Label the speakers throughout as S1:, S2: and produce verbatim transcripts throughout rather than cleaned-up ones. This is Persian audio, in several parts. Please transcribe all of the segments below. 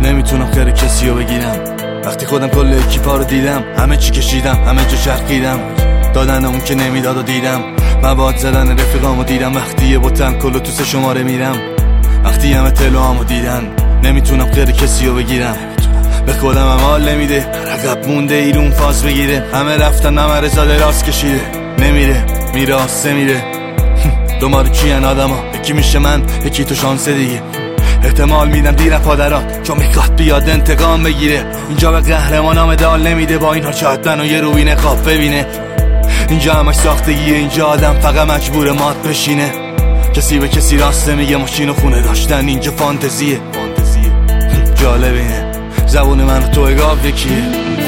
S1: نمیتونم خیر کسی رو بگیرم. وقتی خودم کل اکیپا رو دیدم، همه چی کشیدم، همه جا چرخیدم، دادن اون که نمیداد و دیدم، مواد زدن رفیقامو دیدم. وقتی یه بوتن کلو تو سه شماره میرم، وقتی همه تلوامو دیدن، نمیتونم خیر کسی رو بگیرم. به خودم هم حال نمیده، عقب مونده ایرون فاز بگیره. همه رفتن همه رزاده راست کشیده، نمیره میره آسه میره. دوماره چیان آدم ها، یکی میشه من یکی تو شانسه دیگه. احتمال میدم دیرم پادرات چون میخواد بیاد انتقام بگیره. اینجا به قهرمانا مدال نمیده، با اینها شاید منو یه روبین خواب ببینه. اینجا همش ساختگیه، اینجا آدم فقط مجبور مات بشینه. کسی به کسی راسته میگه، ماشین و خونه داشتن اینجا فانتزیه. جالب اینه زبون من و تو اگاب یکیه.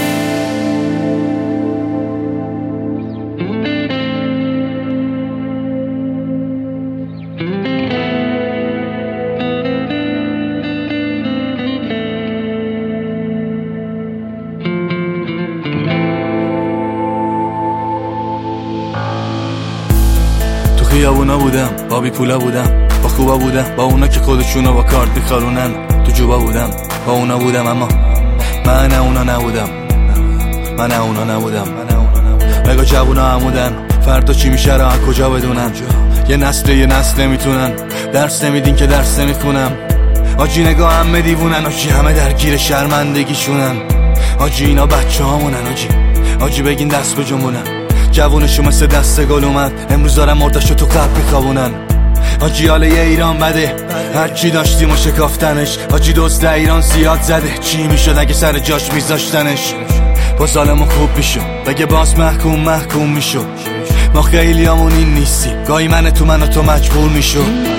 S1: خیابونا بودم، با بی پولا بودم، با خوبا بودم، با اونا که خودشونو با کارت میخارونن. تو جوبا بودم، با اونا بودم، اما من نه اونا نبودم. من نه اونا نبودم. مگا جوونا عمودن، فردا چی میشه را کجا بدونن. یه نسل یه نسل نمیتونن، درس نمیدین که درس نمیخونم. آجی نگاه همه دیوونن، آجی همه درگیر شرمندگیشونن. آجی اینا بچه هامونن، آجی آجی بگین دست به جنبونن. جوونشو مثل دست گل اومد، امروز دارم مردشو تو قلب میخوابونن. آجی حال یه ایران بده، هرچی داشتیم و شکافتنش. آجی دوست ایران زیاد زده، چی میشد اگه سر جاش میذاشتنش. با ظالمو خوب میشو، بگه باز محکوم محکوم میشو. ما خیلی همون این نیستی، گاهی من تو من و تو مجبور میشو.